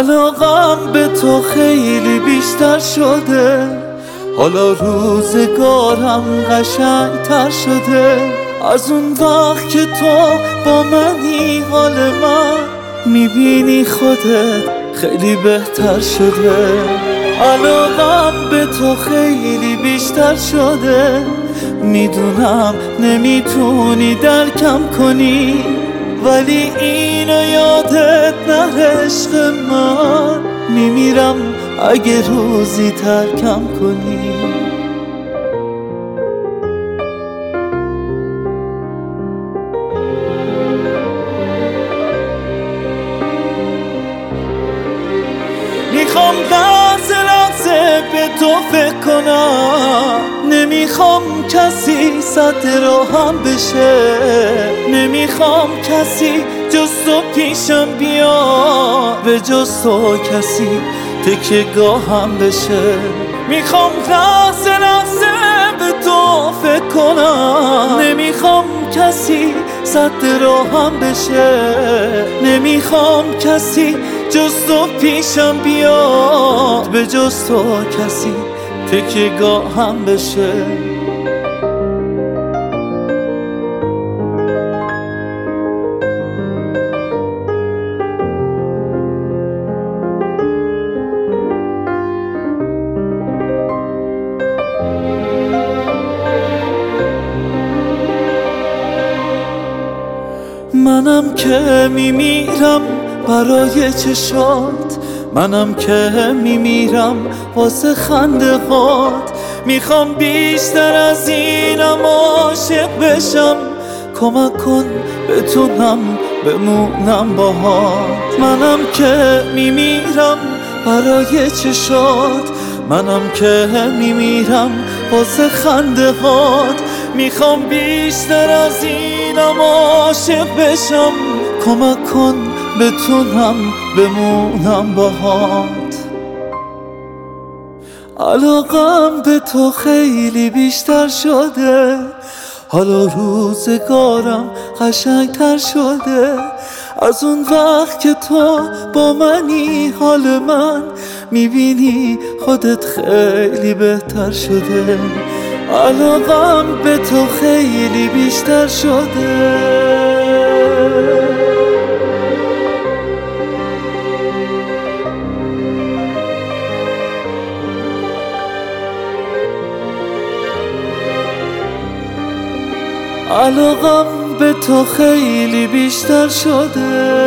علاقم به تو خیلی بیشتر شده، حالا روزگارم قشنگتر شده. از اون وقت که تو با منی حال من میبینی خودت خیلی بهتر شده. علاقم به تو خیلی بیشتر شده، میدونم نمیتونی درکم کنی، ولی اینو یادت نره عشق من، میمیرم اگه روزی ترکم کنی. میخوام لحظه به تو فکر کنم، نمیخوام کسی صد راهم بشه، نمیخوام کسی جز تو پیشم بیا، به جز تو کسی تکیه گاهم بشه. میخوام لحظه به تو فکر کنم، نمیخوام کسی صد راهم بشه، نمیخوام کسی جز تو پیشم بیاد، به جز تو کسی تکیه گاهم بشه. منم که میمیرم برای چشات، منم که میمیرم واسه خنده هات. میخوام بیشتر از اینم عاشق بشم، کمک کن بتونم بمونم باهات. منم که میمیرم برای چشات، منم که میمیرم واسه خنده هات. میخوام بیشتر از اینم عاشق بشم، کمک کن بتونم بمونم باهات. علاقم به تو خیلی بیشتر شده، حالا روزگارم قشنگتر شده. از اون وقت که تو با منی حال من میبینی خودت خیلی بهتر شده. علاقم به تو خیلی بیشتر شده. علاقم به تو خیلی بیشتر شده.